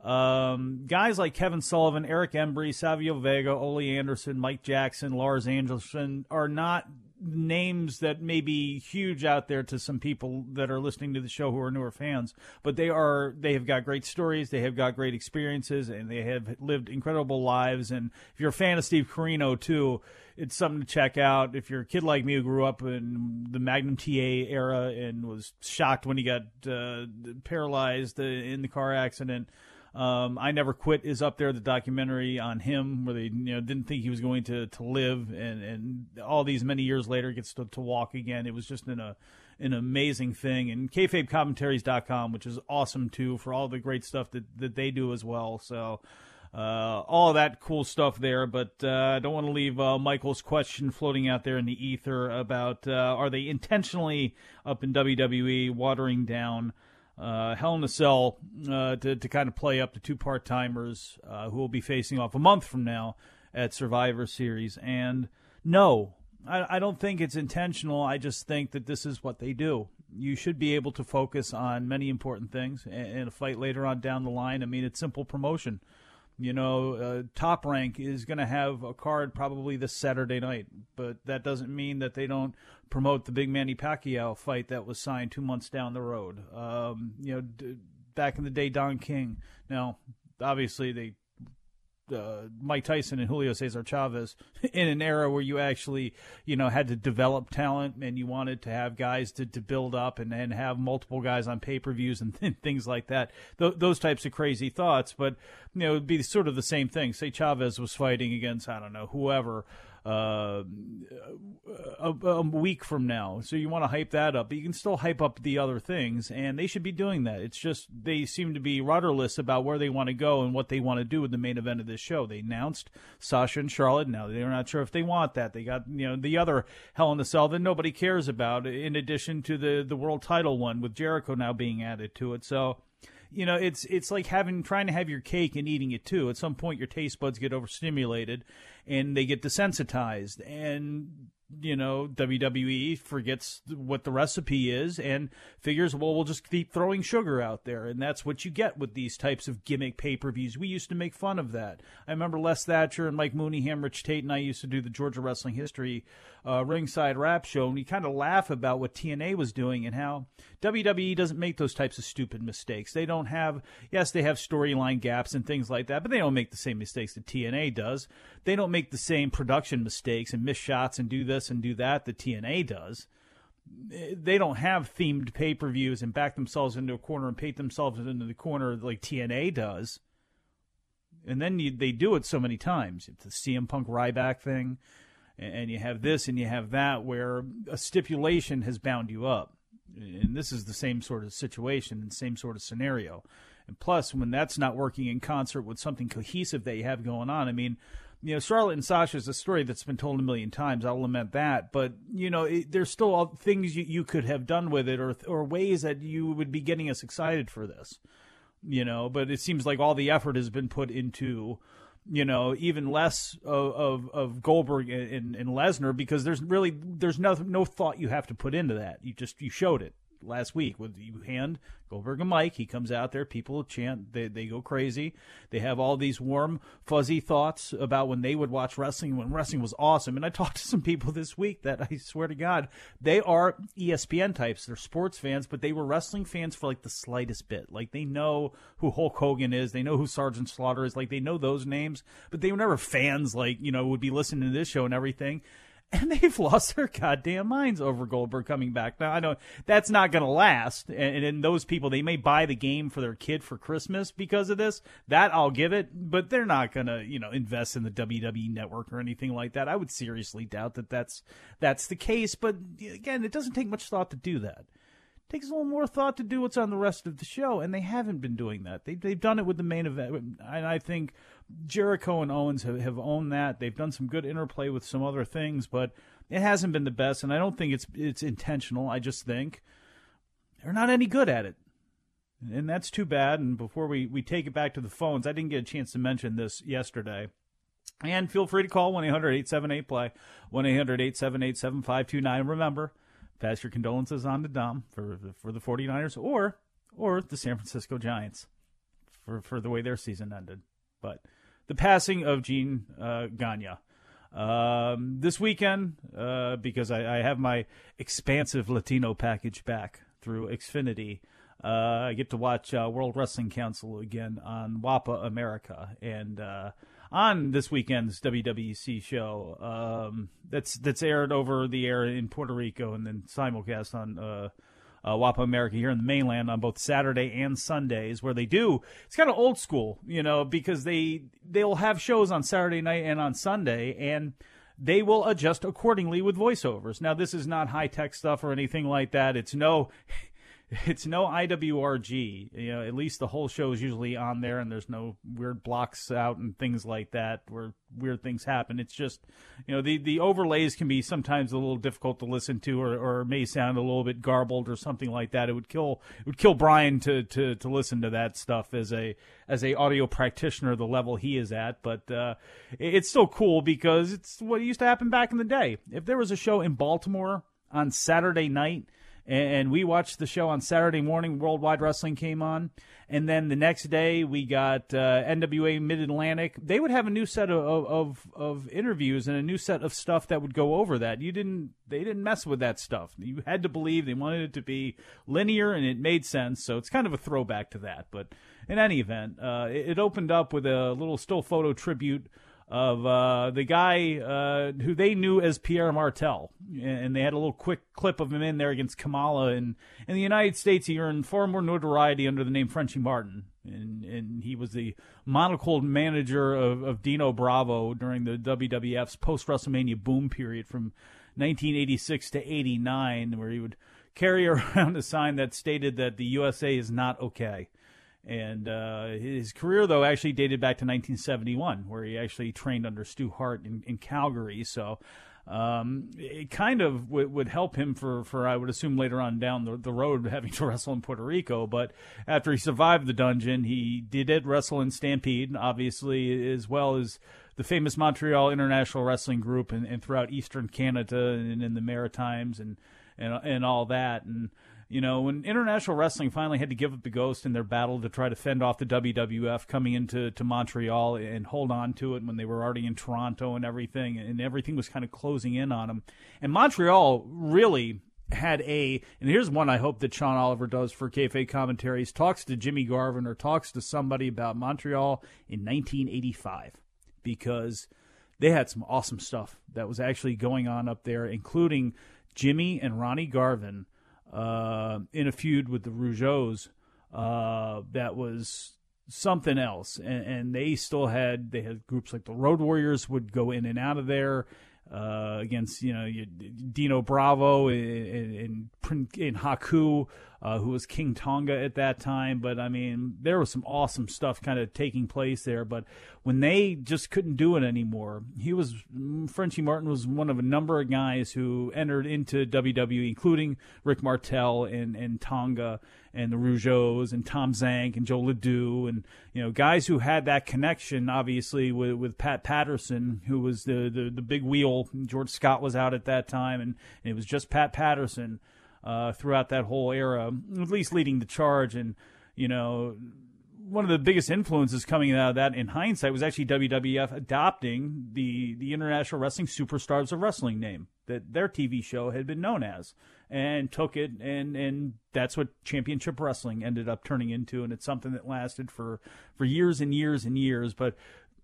Um, guys like Kevin Sullivan, Eric Embry, Savio Vega, Ole Anderson, Mike Jackson, Lars Anderson are not names that may be huge out there to some people that are listening to the show who are newer fans, but they are, they have got great stories, they have got great experiences, and they have lived incredible lives. And if you're a fan of Steve Corino too, it's something to check out. If you're a kid like me who grew up in the Magnum T A era and was shocked when he got uh, paralyzed in the car accident, Um, I Never Quit is up there, the documentary on him, where they you know didn't think he was going to, to live, and, and all these many years later gets to, to walk again. It was just an, a, an amazing thing. And kayfabe commentaries dot com, which is awesome, too, for all the great stuff that, that they do as well. So uh, all that cool stuff there. But uh, I don't want to leave uh, Michael's question floating out there in the ether about uh, are they intentionally up in W W E watering down Uh, Hell in a Cell uh, to, to kind of play up the two part-timers uh, who will be facing off a month from now at Survivor Series. And no, I, I don't think it's intentional. I just think that this is what they do. You should be able to focus on many important things in a fight later on down the line. I mean, it's simple promotion. You know, uh, Top Rank is going to have a card probably this Saturday night, but that doesn't mean that they don't promote the big Manny Pacquiao fight that was signed two months down the road. Um, you know, d- back in the day, Don King. Now, obviously, they uh, Mike Tyson and Julio Cesar Chavez in an era where you actually, you know, had to develop talent and you wanted to have guys to, to build up and, and have multiple guys on pay-per-views and, and things like that. Th- those types of crazy thoughts. But, you know, it'd be sort of the same thing. Say Chavez was fighting against, I don't know, whoever, uh, a, a week from now. So you want to hype that up, but you can still hype up the other things, and they should be doing that. It's just they seem to be rudderless about where they want to go and what they want to do with the main event of this show. They announced Sasha and Charlotte. Now they're not sure if they want that. They got, you know, the other Hell in a Cell that nobody cares about, in addition to the, the world title one with Jericho now being added to it. So, you know, it's it's like having trying to have your cake and eating it too. At some point, your taste buds get overstimulated, and they get desensitized. And you know, W W E forgets what the recipe is and figures, well, we'll just keep throwing sugar out there. And that's what you get with these types of gimmick pay-per-views. We used to make fun of that. I remember Les Thatcher and Mike Mooneyham, Rich Tate, and I used to do the Georgia Wrestling History uh, Ringside Rap Show, and we kind of laugh about what T N A was doing and how W W E doesn't make those types of stupid mistakes. They don't have, yes, they have storyline gaps and things like that, but they don't make the same mistakes that T N A does. They don't make the same production mistakes and miss shots and do this and do that that T N A does. They don't have themed pay-per-views and back themselves into a corner and paint themselves into the corner like T N A does. And then you, they do it so many times. It's the C M Punk Ryback thing, and, and you have this and you have that where a stipulation has bound you up. And this is the same sort of situation and same sort of scenario. And plus, when that's not working in concert with something cohesive that you have going on, I mean, you know, Charlotte and Sasha is a story that's been told a million times. I'll lament that. But, you know, it, there's still all things you, you could have done with it or or ways that you would be getting us excited for this, you know. But it seems like all the effort has been put into, you know, even less of, of, of Goldberg and, and, and Lesnar, because there's really there's no, no thought you have to put into that. You just you showed it last week with you hand Goldberg a mic. He comes out there, people chant, they they go crazy. They have all these warm, fuzzy thoughts about when they would watch wrestling, when wrestling was awesome. And I talked to some people this week that I swear to God, they are E S P N types. They're sports fans, but they were wrestling fans for like the slightest bit. Like they know who Hulk Hogan is, they know who Sergeant Slaughter is, like they know those names, but they were never fans, like, you know, would be listening to this show and everything. And they've lost their goddamn minds over Goldberg coming back. Now, I know that's not going to last. And, and those people, they may buy the game for their kid for Christmas because of this. That I'll give it. But they're not going to, you know, invest in the W W E network or anything like that. I would seriously doubt that that's, that's the case. But, again, it doesn't take much thought to do that. takes a little more thought to do what's on the rest of the show, and they haven't been doing that. They, they've done it with the main event, and I think Jericho and Owens have, have owned that. They've done some good interplay with some other things, but it hasn't been the best, and I don't think it's it's intentional. I just think they're not any good at it, and that's too bad. And before we, we take it back to the phones, I didn't get a chance to mention this yesterday. And feel free to call one eight hundred eight seven eight play, one eight hundred eight seven eight seven five two nine. Remember, pass your condolences on to Dom for for the 49ers or or the San Francisco Giants for, for the way their season ended. But the passing of Gene uh, Gagne. Um, this weekend, uh, because I, I have my expansive Latino package back through Xfinity, uh, I get to watch uh, World Wrestling Council again on W A P A America. And uh, on this weekend's W W C show um, that's that's aired over the air in Puerto Rico and then simulcast on uh, uh, W A P A America here in the mainland on both Saturday and Sundays, where they do. It's kind of old school, you know, because they they'll have shows on Saturday night and on Sunday, and they will adjust accordingly with voiceovers. Now, this is not high tech stuff or anything like that. It's no. It's no I W R G. You know, at least the whole show is usually on there, and there's no weird blocks out and things like that where weird things happen. It's just, you know, the, the overlays can be sometimes a little difficult to listen to, or, or may sound a little bit garbled or something like that. It would kill it would kill Brian to, to, to listen to that stuff as a as a audio practitioner, the level he is at. But uh, it's still cool because it's what used to happen back in the day. If there was a show in Baltimore on Saturday night, and we watched the show on Saturday morning, Worldwide Wrestling came on, and then the next day we got uh, N W A Mid-Atlantic. They would have a new set of, of of interviews and a new set of stuff that would go over that. You didn't, they didn't mess with that stuff. You had to believe they wanted it to be linear, and it made sense. So it's kind of a throwback to that. But in any event, uh, it, it opened up with a little still photo tribute of uh, the guy uh, who they knew as Pierre Martel. And they had a little quick clip of him in there against Kamala. And in the United States, he earned far more notoriety under the name Frenchie Martin. And, and he was the monocled manager of, of Dino Bravo during the W W F's post-WrestleMania boom period from nineteen eighty-six to eighty-nine, where he would carry around a sign that stated that the U S A is not okay. And uh, his career, though, actually dated back to nineteen seventy-one, where he actually trained under Stu Hart in, in Calgary. So um, it kind of w- would help him for, for, I would assume, later on down the, the road having to wrestle in Puerto Rico. But after he survived the dungeon, he did wrestle in Stampede, obviously, as well as the famous Montreal International Wrestling Group and, and throughout Eastern Canada and in the Maritimes and, and, and all that. And you know, when International Wrestling finally had to give up the ghost in their battle to try to fend off the W W F coming into to Montreal and hold on to it when they were already in Toronto and everything, and everything was kind of closing in on them. And Montreal really had a, and here's one I hope that Sean Oliver does for Kayfabe Commentaries, talks to Jimmy Garvin or talks to somebody about Montreal in nineteen eighty-five, because they had some awesome stuff that was actually going on up there, including Jimmy and Ronnie Garvin Uh, in a feud with the Rougeaus, uh, that was something else, and, and they still had they had groups like the Road Warriors would go in and out of there uh, against you know you, Dino Bravo and, and, and Haku, uh, who was King Tonga at that time. But I mean, there was some awesome stuff kind of taking place there. But when they just couldn't do it anymore, he was Frenchie Martin was one of a number of guys who entered into W W E, including Rick Martel and, and Tonga and the Rougeaus and Tom Zank and Joe Ledoux, and you know guys who had that connection, obviously with, with Pat Patterson, who was the, the the big wheel. George Scott was out at that time, and, and it was just Pat Patterson uh, throughout that whole era, at least leading the charge. And you know, one of the biggest influences coming out of that, in hindsight, was actually W W F adopting the the International Wrestling Superstars of Wrestling name that their T V show had been known as, and took it, and, and that's what Championship Wrestling ended up turning into, and it's something that lasted for, for years and years and years. But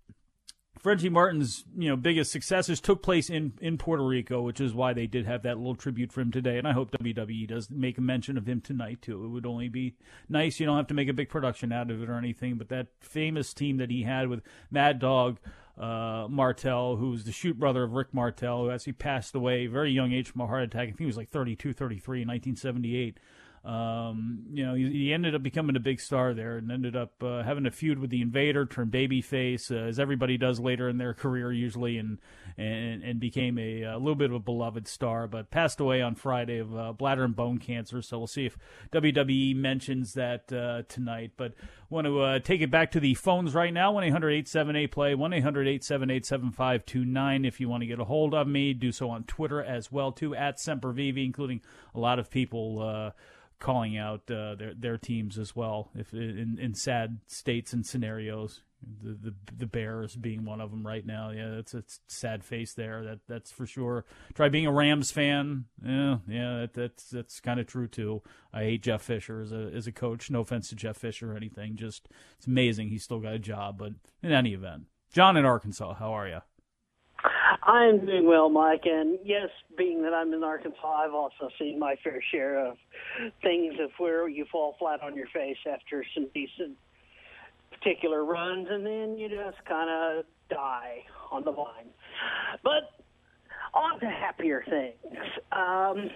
Frenchie Martin's you know biggest successes took place in, in Puerto Rico, which is why they did have that little tribute for him today. And I hope W W E does make a mention of him tonight too. It would only be nice. You don't have to make a big production out of it or anything. But that famous team that he had with Mad Dog uh, Martel, who was the shoot brother of Rick Martel, who actually passed away at a very young age from a heart attack. I think he was like thirty-two, thirty-three in nineteen seventy-eight. Um, you know, he, he ended up becoming a big star there and ended up uh, having a feud with the Invader, turned babyface, uh, as everybody does later in their career usually, and and, and became a, a little bit of a beloved star, but passed away on Friday of uh, bladder and bone cancer. So we'll see if W W E mentions that uh, tonight. But want to uh, take it back to the phones right now, one eight hundred eight seven eight play, one eight hundred eight seven eight seven five two nine. If you want to get a hold of me, do so on Twitter as well, too, at SemperVivi, including a lot of people uh, calling out uh, their their teams as well, if in, in sad states and scenarios. The, the the Bears being one of them right now. Yeah, that's a sad face there. That that's for sure. Try being a Rams fan. Yeah, yeah, that, that's that's kind of true too. I hate Jeff Fisher as a as a coach. No offense to Jeff Fisher or anything. Just it's amazing he's still got a job. But in any event, John in Arkansas, how are you? I'm doing well, Mike, and yes, being that I'm in Arkansas, I've also seen my fair share of things of where you fall flat on your face after some decent particular runs, and then you just kind of die on the vine. But on to happier things. Um,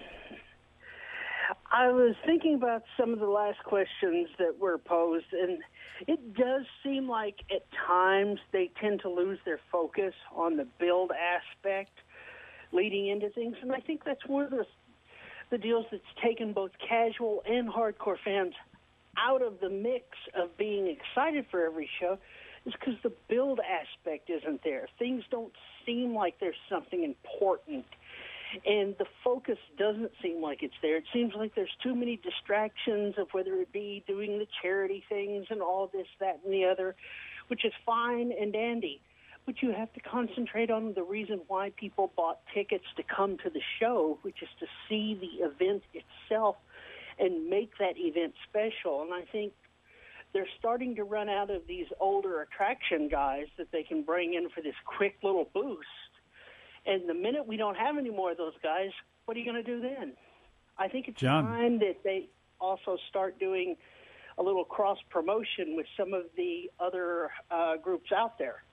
I was thinking about some of the last questions that were posed, and it does seem like at times they tend to lose their focus on the build aspect leading into things, and I think that's one of the, the deals that's taken both casual and hardcore fans out of the mix of being excited for every show, is because the build aspect isn't there. Things don't seem like there's something important, and the focus doesn't seem like it's there. It seems like there's too many distractions of whether it be doing the charity things and all this, that, and the other, which is fine and dandy. But you have to concentrate on the reason why people bought tickets to come to the show, which is to see the event itself and make that event special. And I think they're starting to run out of these older attraction guys that they can bring in for this quick little boost. And the minute we don't have any more of those guys, what are you going to do then? I think it's John. time that they also start doing a little cross-promotion with some of the other uh, groups out there.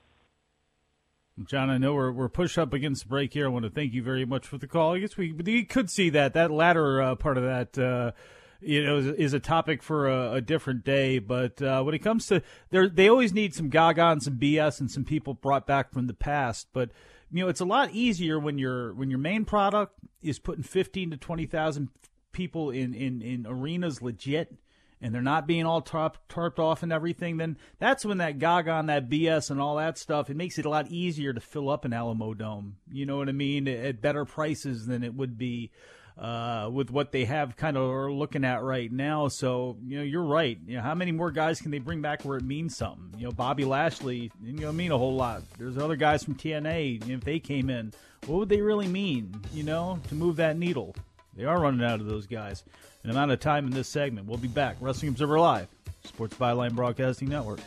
John, I know we're we're pushed up against the break here. I want to thank you very much for the call. I guess we, we could see that. That latter uh, part of that, uh, you know, is, is a topic for a, a different day. But uh, when it comes to, they always need some gaga and some B S and some people brought back from the past. But, you know, it's a lot easier when your when your main product is putting fifteen to twenty thousand people in, in, in arenas legit, and they're not being all tarp, tarped off and everything, then that's when that gaga and that B S and all that stuff, it makes it a lot easier to fill up an Alamo Dome. You know what I mean? At better prices than it would be uh, with what they have kind of are looking at right now. So, you know, you're right. You know, how many more guys can they bring back where it means something? You know, Bobby Lashley, you know, mean a whole lot. There's other guys from T N A, you know, if they came in, what would they really mean, you know, to move that needle? They are running out of those guys. An amount of time in this segment. We'll be back. Wrestling Observer Live, Sports Byline Broadcasting Network.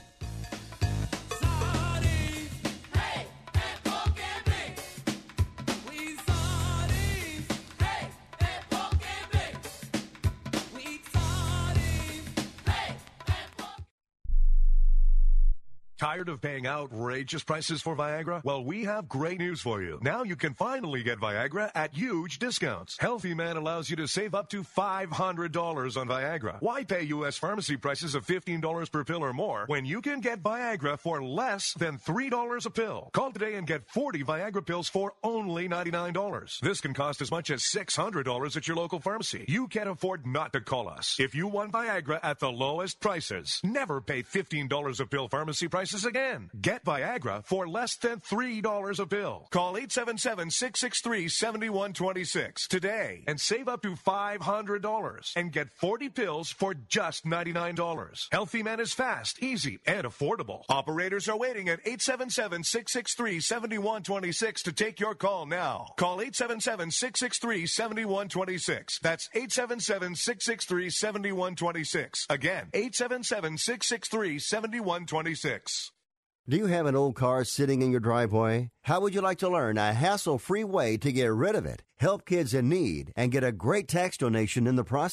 Tired of paying outrageous prices for Viagra? Well, we have great news for you. Now you can finally get Viagra at huge discounts. Healthy Man allows you to save up to five hundred dollars on Viagra. Why pay U S pharmacy prices of fifteen dollars per pill or more when you can get Viagra for less than three dollars a pill? Call today and get forty Viagra pills for only ninety-nine dollars. This can cost as much as six hundred dollars at your local pharmacy. You can't afford not to call us. If you want Viagra at the lowest prices, never pay fifteen dollars a pill pharmacy prices again. Get Viagra for less than three dollars a pill. Call eight seven seven, six six three, seven one two six today and save up to five hundred dollars and get forty pills for just ninety-nine dollars. Healthy Man is fast, easy, and affordable. Operators are waiting at eight seven seven, six six three, seven one two six to take your call now. Call eight seven seven, six six three, seven one two six. That's eight seven seven, six six three, seven one two six. Again, eight seven seven, six six three, seven one two six. Do you have an old car sitting in your driveway? How would you like to learn a hassle-free way to get rid of it, help kids in need, and get a great tax donation in the process?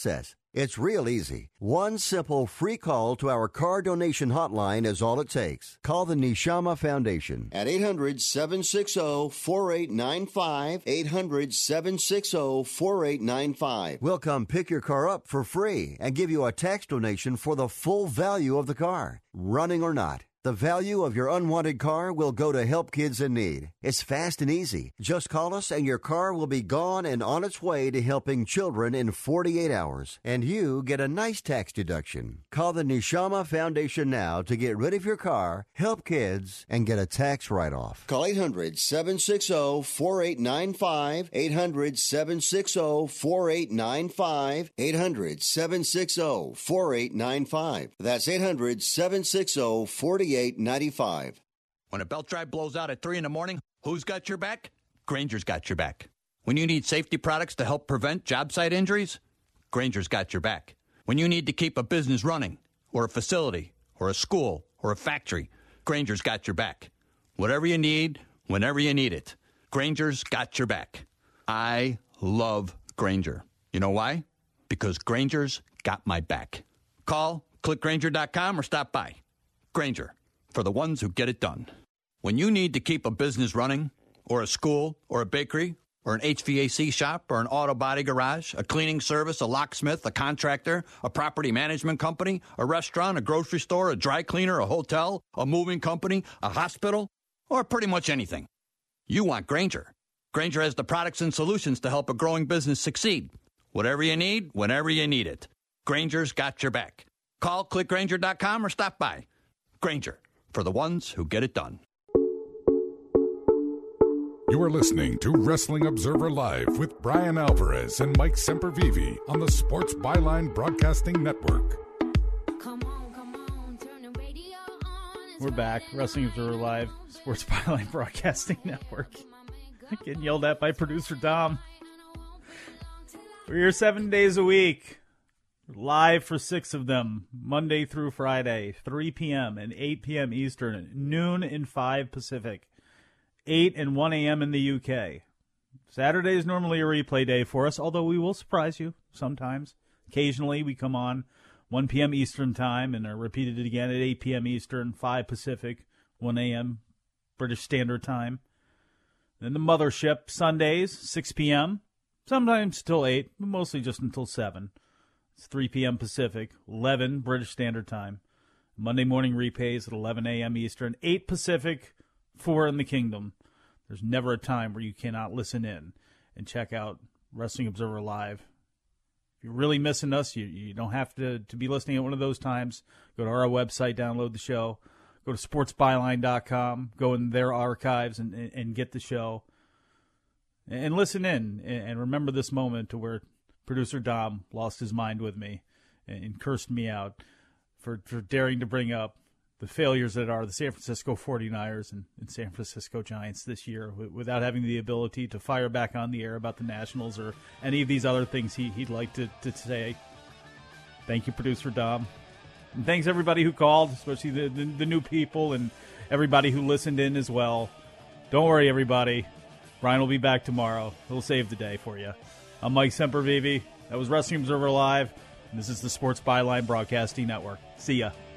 It's real easy. One simple free call to our car donation hotline is all it takes. Call the Neshama Foundation at eight hundred, seven six zero, four eight nine five, eight hundred, seven six zero, four eight nine five. We'll come pick your car up for free and give you a tax donation for the full value of the car, running or not. The value of your unwanted car will go to help kids in need. It's fast and easy. Just call us and your car will be gone and on its way to helping children in forty-eight hours. And you get a nice tax deduction. Call the Neshama Foundation now to get rid of your car, help kids, and get a tax write-off. Call eight hundred, seven six zero, four eight nine five, eight hundred, seven six zero, four eight nine five, eight hundred, seven six zero, four eight nine five. That's eight hundred, seven six zero, four eight nine five. When a belt drive blows out at three in the morning, who's got your back? Granger's got your back. When you need safety products to help prevent job site injuries, Granger's got your back. When you need to keep a business running, or a facility, or a school, or a factory, Granger's got your back. Whatever you need, whenever you need it, Granger's got your back. I love Granger. You know why? Because Granger's got my back. Call, click Granger dot com, or stop by. Granger, for the ones who get it done. When you need to keep a business running, or a school, or a bakery, or an H V A C shop, or an auto body garage, a cleaning service, a locksmith, a contractor, a property management company, a restaurant, a grocery store, a dry cleaner, a hotel, a moving company, a hospital, or pretty much anything, you want Granger. Granger has the products and solutions to help a growing business succeed. Whatever you need, whenever you need it. Granger's got your back. Call, click Granger dot com, or stop by. Granger, for the ones who get it done. You are listening to Wrestling Observer Live with Brian Alvarez and Mike Sempervive on the Sports Byline Broadcasting Network. We're back. Wrestling Observer Live, Sports Byline Broadcasting Network. Getting yelled at by producer Dom. We're here seven days a week. Live for six of them, Monday through Friday, three p.m. and eight p.m. Eastern, noon and five Pacific, eight and one a.m. in the U K. Saturday is normally a replay day for us, although we will surprise you sometimes. Occasionally we come on one p.m. Eastern time and are repeated again at eight p.m. Eastern, five Pacific, one a.m. British Standard Time. Then the Mothership, Sundays, six p.m., sometimes till eight, but mostly just until seven. It's three p.m. Pacific, eleven British Standard Time. Monday morning repays at eleven a.m. Eastern, eight Pacific, four in the Kingdom. There's never a time where you cannot listen in and check out Wrestling Observer Live. If you're really missing us, you, you don't have to, to be listening at one of those times. Go to our website, download the show. Go to sports byline dot com, go in their archives and, and, and get the show. And, and listen in and, and remember this moment to where producer Dom lost his mind with me and, and cursed me out for, for daring to bring up the failures that are the San Francisco forty-niners and, and San Francisco Giants this year w- without having the ability to fire back on the air about the Nationals or any of these other things he, he'd like to, to say. Thank you, producer Dom. And thanks everybody who called, especially the, the, the new people and everybody who listened in as well. Don't worry, everybody. Brian will be back tomorrow. He'll save the day for you. I'm Mike Sempervive. That was Wrestling Observer Live. And this is the Sports Byline Broadcasting Network. See ya.